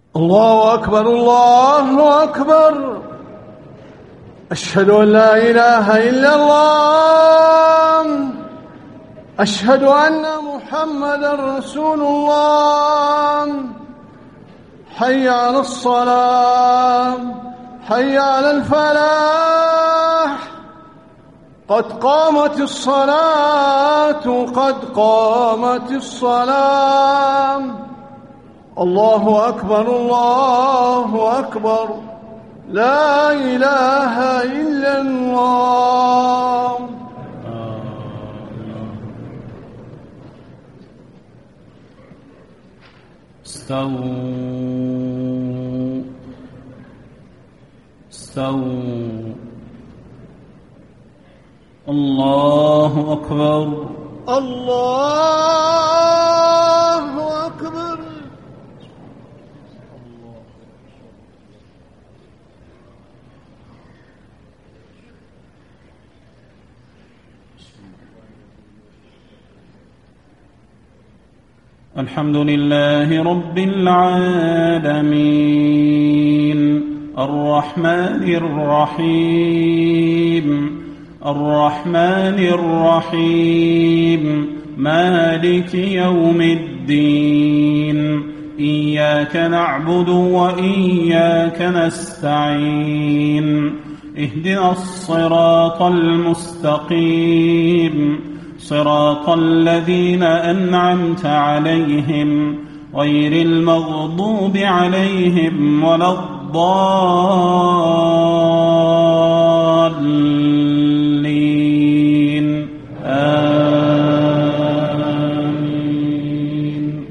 الله أكبر الله أكبر. أشهد أن لا إله إلا الله. أشهد أن محمدًا رسول الله. حي على الصلاة، حي على الفلاح، قد قامت الصلاة، قد قامت الصلاة. الله أكبر الله أكبر. لا إله إلا الله. استووا استووا. الله أكبر الله أكبر. الحمد لله رب العالمين الرحمن الرحيم الرحمن الرحيم مالك يوم الدين. إياك نعبد وإياك نستعين. اهدنا الصراط المستقيم صراط الذين أنعمت عليهم غير المغضوب عليهم ولا الضالين. آمين.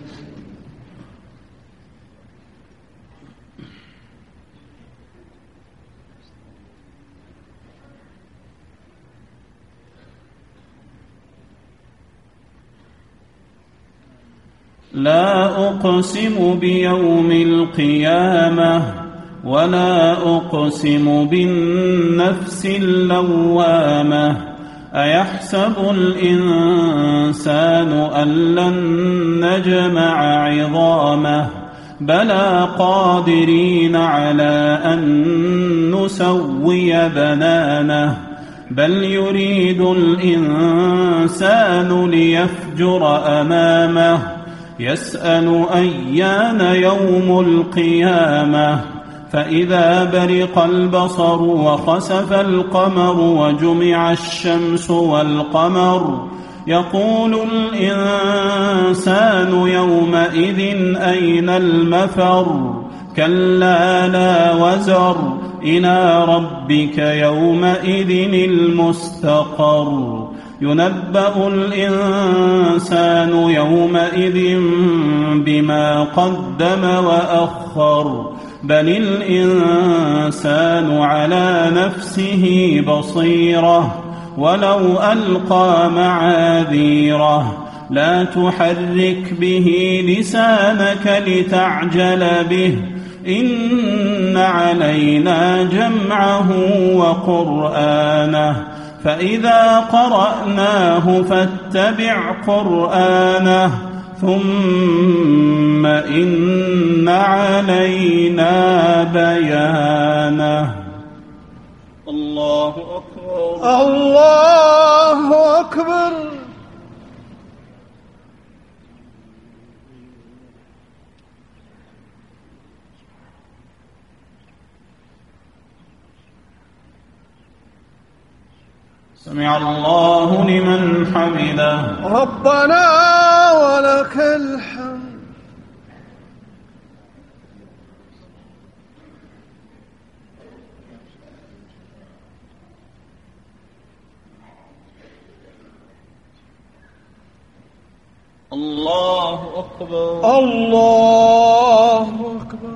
لا أقسم بيوم القيامة ولا أقسم بالنفس اللوامة. أيحسب الإنسان أن لن نجمع عظامه بلى قادرين على أن نسوي بنانه بل يريد الإنسان ليفجر أمامه يسأل أيان يوم القيامة. فإذا برق البصر وخسف القمر وجمع الشمس والقمر يقول الإنسان يومئذ أين المفر. كلا لا وزر إلى ربك يومئذ المستقر. ينبأ الإنسان يومئذ بما قدم وأخر بل الإنسان على نفسه بصيرة ولو ألقى معاذيره. لا تحرك به لسانك لتعجل به إن علينا جمعه وقرآنه فإذا قرأناه فاتبع قرآنه ثم إن علينا بيانه. الله أكبر الله أكبر. سمع الله لمن حمده. ربنا ولك الحمد. الله أكبر الله أكبر.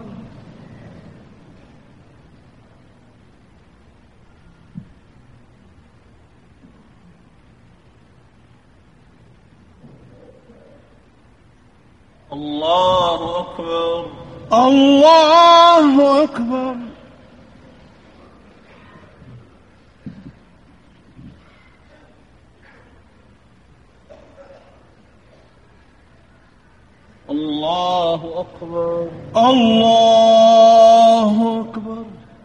الله أكبر الله أكبر. الله أكبر. الله أكبر.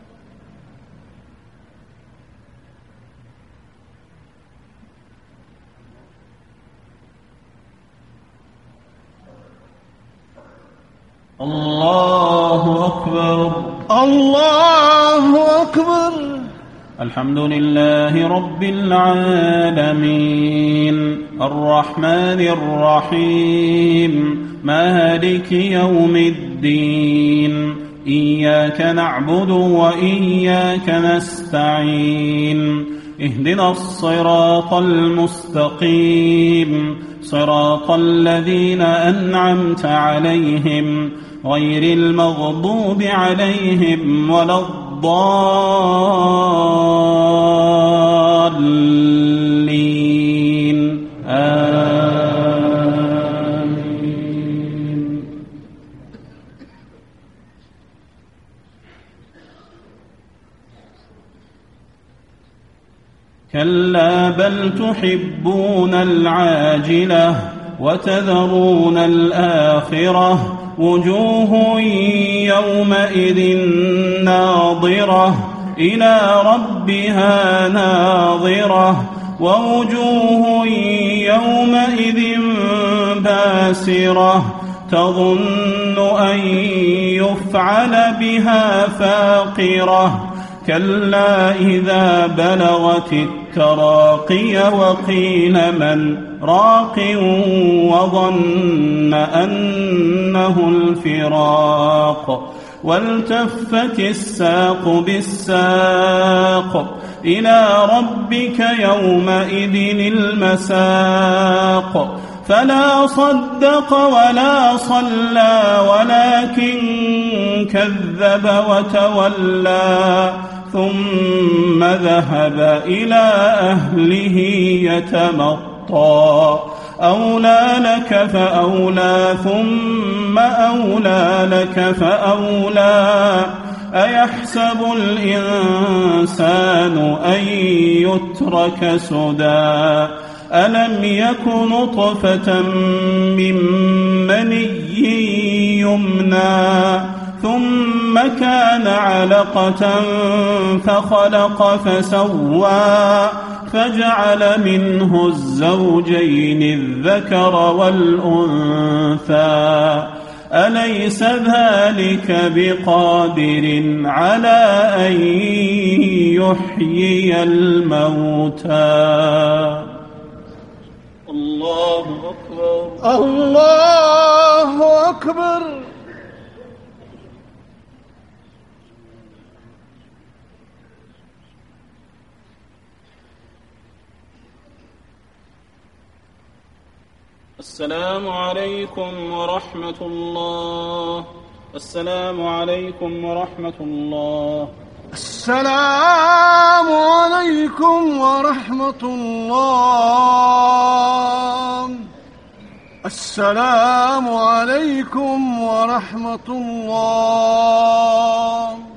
الله أكبر. الله أكبر. الحمد لله رب العالمين الرحمن الرحيم مالك يوم الدين إياك نعبد وإياك نستعين اهدنا الصراط المستقيم صراط الذين أنعمت عليهم غير المغضوب عليهم ولا الضالين آمين. كلا بل تحبون العاجلة وتذرون الآخرة وجوه يومئذ ناظرة إلى ربها ناظرة ووجوه يومئذ باسرة تظن أن يفعل بها فاقرة كلا إذا بلغت التراقي وقيل من راق وظن أنه الفراق والتفت الساق بالساق إلى ربك يومئذ المساق فلا صدق ولا صلى ولكن كذب وتولى ثم ذهب إلى أهله يتمطى أولى لك فأولى ثم أولى لك فأولى أيحسب الإنسان أن يترك سدى ألم يك نطفة من مني يمنى ثم كان علقة فخلق فسوى فجعل منه الزوجين الذكر والأنثى أليس ذلك بقادر على أن يحيي الموتى الله أكبر. الله أكبر. السلام عليكم ورحمة الله. السلام عليكم ورحمة الله. السلام عليكم ورحمة الله. السلام عليكم ورحمة الله.